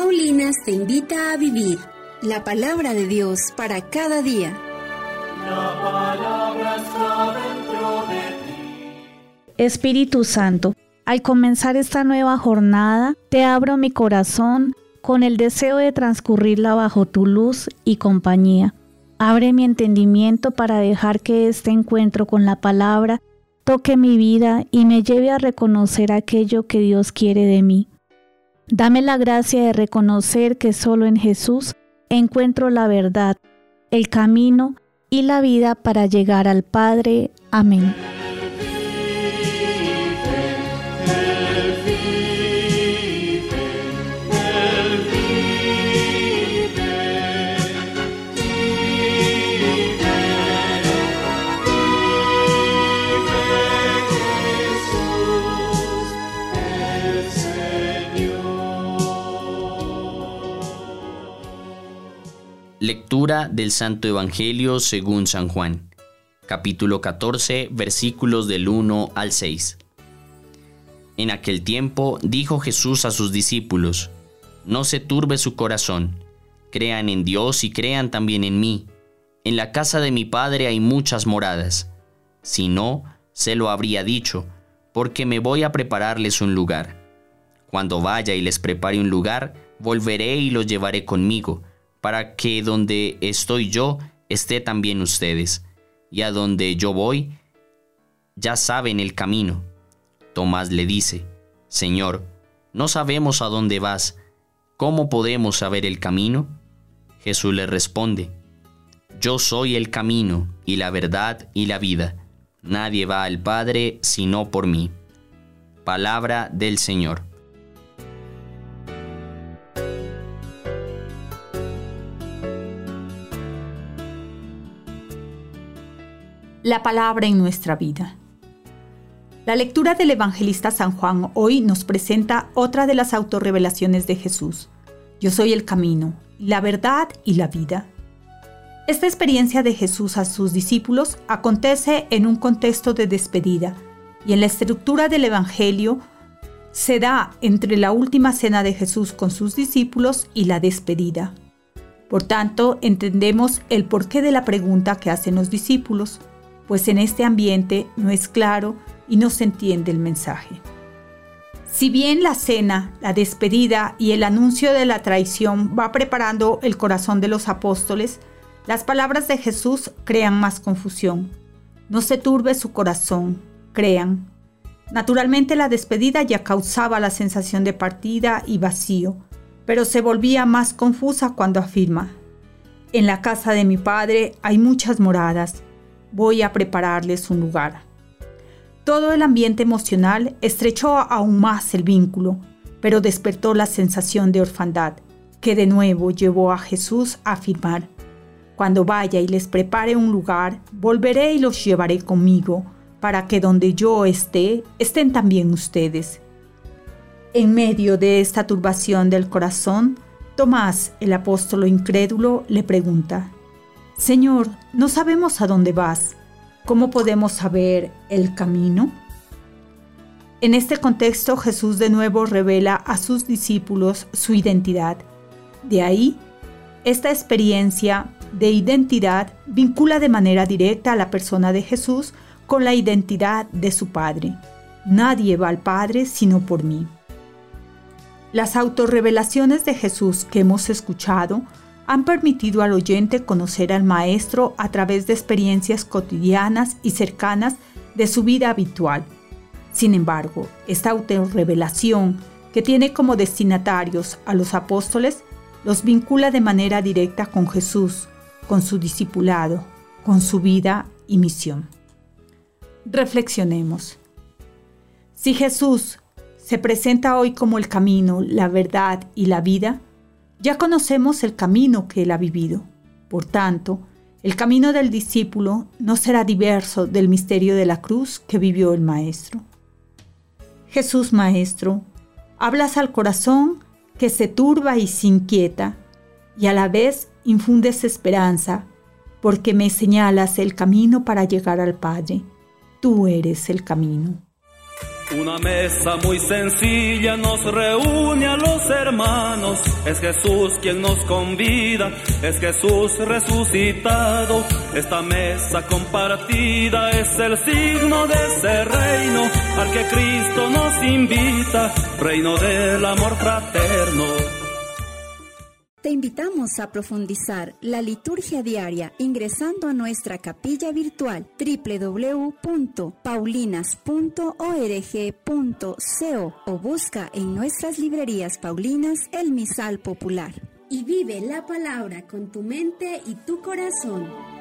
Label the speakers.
Speaker 1: Paulinas te invita a vivir la palabra de Dios para cada día.
Speaker 2: La palabra está dentro de ti.
Speaker 3: Espíritu Santo, al comenzar esta nueva jornada, te abro mi corazón con el deseo de transcurrirla bajo tu luz y compañía. Abre mi entendimiento para dejar que este encuentro con la palabra toque mi vida y me lleve a reconocer aquello que Dios quiere de mí. Dame la gracia de reconocer que solo en Jesús encuentro la verdad, el camino y la vida para llegar al Padre. Amén.
Speaker 4: Lectura del Santo Evangelio según San Juan, capítulo 14, versículos del 1 al 6. En aquel tiempo dijo Jesús a sus discípulos: No se turbe su corazón, crean en Dios y crean también en mí. En la casa de mi Padre hay muchas moradas. Si no, se lo habría dicho, porque me voy a prepararles un lugar. Cuando vaya y les prepare un lugar, volveré y los llevaré conmigo, para que donde estoy yo, esté también ustedes. Y a donde yo voy, ya saben el camino. Tomás le dice: Señor, no sabemos a dónde vas. ¿Cómo podemos saber el camino? Jesús le responde: Yo soy el camino, y la verdad, y la vida. Nadie va al Padre sino por mí. Palabra del Señor.
Speaker 5: La palabra en nuestra vida. La lectura del evangelista San Juan hoy nos presenta otra de las autorrevelaciones de Jesús. Yo soy el camino, la verdad y la vida. Esta experiencia de Jesús a sus discípulos acontece en un contexto de despedida, y en la estructura del evangelio se da entre la última cena de Jesús con sus discípulos y la despedida. Por tanto, entendemos el porqué de la pregunta que hacen los discípulos, pues en este ambiente no es claro y no se entiende el mensaje. Si bien la cena, la despedida y el anuncio de la traición va preparando el corazón de los apóstoles, las palabras de Jesús crean más confusión. No se turbe su corazón, crean. Naturalmente la despedida ya causaba la sensación de partida y vacío, pero se volvía más confusa cuando afirma: En la casa de mi Padre hay muchas moradas. Voy a prepararles un lugar. Todo el ambiente emocional estrechó aún más el vínculo, pero despertó la sensación de orfandad, que de nuevo llevó a Jesús a afirmar: Cuando vaya y les prepare un lugar, volveré y los llevaré conmigo, para que donde yo esté, estén también ustedes. En medio de esta turbación del corazón, Tomás, el apóstolo incrédulo, le pregunta: Señor, no sabemos a dónde vas. ¿Cómo podemos saber el camino? En este contexto, Jesús de nuevo revela a sus discípulos su identidad. De ahí, esta experiencia de identidad vincula de manera directa a la persona de Jesús con la identidad de su Padre. Nadie va al Padre sino por mí. Las autorrevelaciones de Jesús que hemos escuchado han permitido al oyente conocer al Maestro a través de experiencias cotidianas y cercanas de su vida habitual. Sin embargo, esta autorrevelación, que tiene como destinatarios a los apóstoles, los vincula de manera directa con Jesús, con su discipulado, con su vida y misión. Reflexionemos. Si Jesús se presenta hoy como el camino, la verdad y la vida, ya conocemos el camino que él ha vivido. Por tanto, el camino del discípulo no será diverso del misterio de la cruz que vivió el Maestro. Jesús Maestro, hablas al corazón que se turba y se inquieta, y a la vez infundes esperanza, porque me señalas el camino para llegar al Padre. Tú eres el camino.
Speaker 6: Una mesa muy sencilla nos reúne a los hermanos. Es Jesús quien nos convida, es Jesús resucitado. Esta mesa compartida es el signo de ese reino al que Cristo nos invita, reino del amor fraterno.
Speaker 1: Te invitamos a profundizar la liturgia diaria ingresando a nuestra capilla virtual www.paulinas.org.co o busca en nuestras librerías paulinas el misal popular.
Speaker 7: Y vive la palabra con tu mente y tu corazón.